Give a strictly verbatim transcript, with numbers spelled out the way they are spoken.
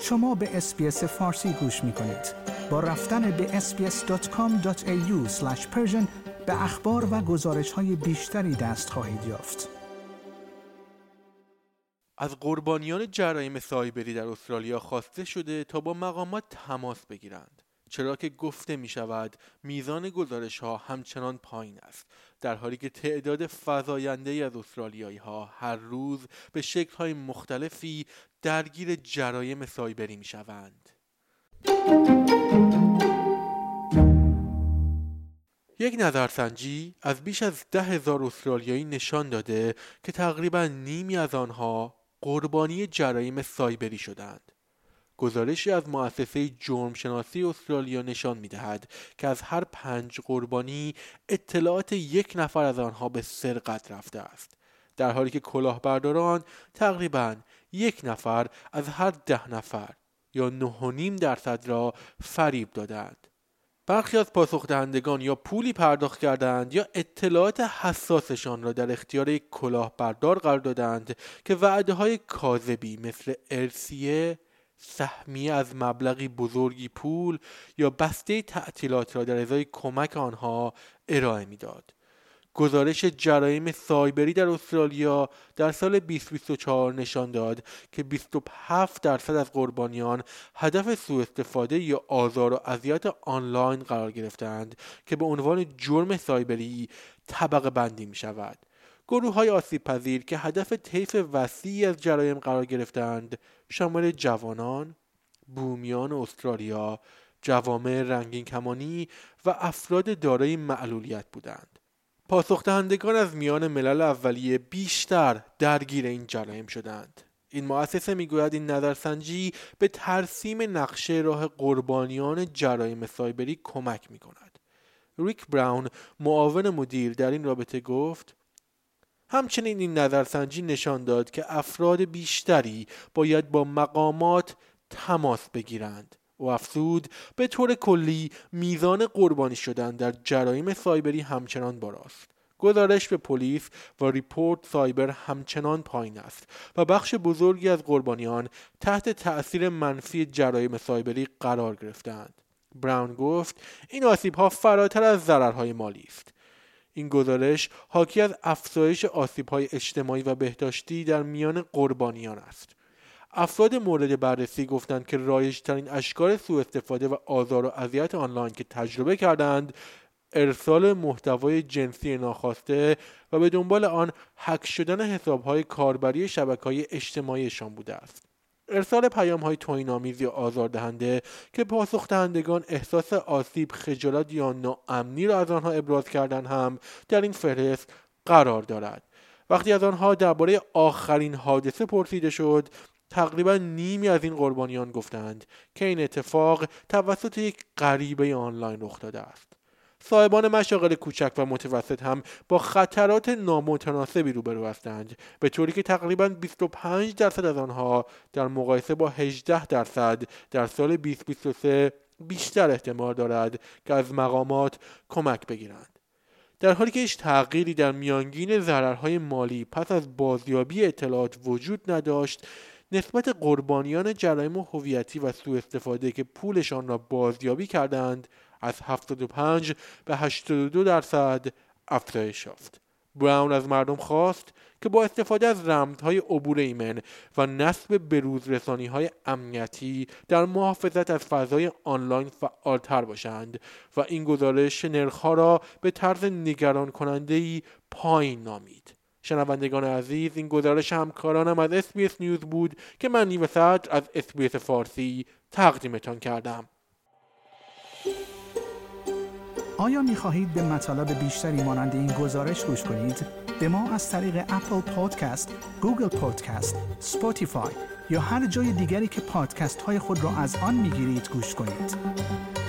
شما به اس‌بی‌اس فارسی گوش می‌کنید. با رفتن به اس بی اس دات کام دات ای یو اسلش پرشن به اخبار و گزارش‌های بیشتری دست خواهید یافت. از قربانیان جرایم سایبری در استرالیا خواسته شده تا با مقامات تماس بگیرند، چرا که گفته می شود میزان گزارش ها همچنان پایین است، در حالی که تعداد فزاینده ای از استرالیایی ها هر روز به شکل های مختلفی درگیر جرایم سایبری می شوند. یک نظرسنجی از بیش از ده هزار استرالیایی نشان داده که تقریبا نیمی از آنها قربانی جرایم سایبری شدند. گزارشی از مؤسسه جرم شناسی استرالیا نشان می‌دهد که از هر پنج قربانی اطلاعات یک نفر از آنها به سرقت رفته است، در حالی که کلاهبرداران تقریباً یک نفر از هر ده نفر یا نه و نیم درصد را فریب دادند. برخی از پاسخ دهندگان یا پولی پرداخت کردند یا اطلاعات حساسشان را در اختیار یک کلاهبردار قرار دادند که وعده‌های کاذبی مثل ارثیه، سهمیه از مبلغی بزرگی پول یا بسته تعطیلات را در ازای کمک آنها ارائه می‌داد. گزارش جرایم سایبری در استرالیا در سال بیست بیست و چهار نشان داد که بیست و هفت درصد از قربانیان هدف سوء استفاده یا آزار و اذیت آنلاین قرار گرفتند که به عنوان جرم سایبری طبقه بندی می شود. گروه های آسیب پذیر که هدف طیف وسیعی از جرایم قرار گرفتند شامل جوانان، بومیان استرالیا، جوامع رنگین کمانی و افراد دارای معلولیت بودند. پاسخ دهندگان از میان ملل اولیه بیشتر درگیر این جرایم شدند. این مؤسسه میگوید این نظرسنجی به ترسیم نقشه راه قربانیان جرایم سایبری کمک میکند. ریک براون، معاون مدیر، در این رابطه گفت: همچنین این نظرسنجی نشان داد که افراد بیشتری باید با مقامات تماس بگیرند. و افزود به طور کلی میزان قربانی شدن در جرایم سایبری همچنان بالاست. گزارش به پلیس و ریپورت سایبر همچنان پایین است و بخش بزرگی از قربانیان تحت تأثیر منفی جرایم سایبری قرار گرفتند. براون گفت این آسیب‌ها فراتر از ضررهای مالی است. این گزارش حاکی از افزایش آسیب‌های اجتماعی و بهداشتی در میان قربانیان است. افراد مورد بررسی گفتند که رایج‌ترین اشکال سوء استفاده و آزار و اذیت آنلاین که تجربه کردند ارسال محتوای جنسی ناخواسته و به دنبال آن هک شدن حساب‌های کاربری شبکه‌های اجتماعیشان بوده است. ارسال پیام‌های توهین‌آمیز یا آزاردهنده که پاسخ دهندگان احساس آسیب، خجالت یا ناامنی را از آنها ابراز کردند هم در این فهرست قرار دارد. وقتی از آنها درباره آخرین حادثه پرسیده شد، تقریبا نیمی از این قربانیان گفتند که این اتفاق توسط یک غریبه آنلاین رخ داده است. صاحبان مشاغل کوچک و متوسط هم با خطرات نامتناسبی روبرو هستند، به طوری که تقریبا بیست و پنج درصد از آنها در مقایسه با هجده درصد در سال بیست بیست و سه بیشتر احتمال دارد که از مقامات کمک بگیرند. در حالی که هیچ تغییری در میانگین ضررهای مالی پس از بازیابی اطلاعات وجود نداشت، نسبت قربانیان جرایم هویتی و سوء استفاده که پولشان را بازیابی کردند از هفتاد و پنج به هشتاد و دو درصد افزایش یافت. براون از مردم خواست که با استفاده از رمزهای عبور ایمن و نصب بروز رسانی‌های امنیتی در محافظت از فضای آنلاین فعالتر باشند و این گزارش نرخ‌ها را به طرز نگران کننده‌ای پایین نامید. شنوندگان عزیز، این گزارش همکارانم از اس بی اس نیوز بود که من نیمه صدر از اس بی اس فارسی تقدیمتان کردم. آیا می خواهید به مطالب بیشتری مانند این گزارش گوش کنید؟ به ما از طریق اپل پادکست، گوگل پادکست، اسپاتیفای یا هر جای دیگری که پادکست های خود را از آن می گیرید گوش کنید.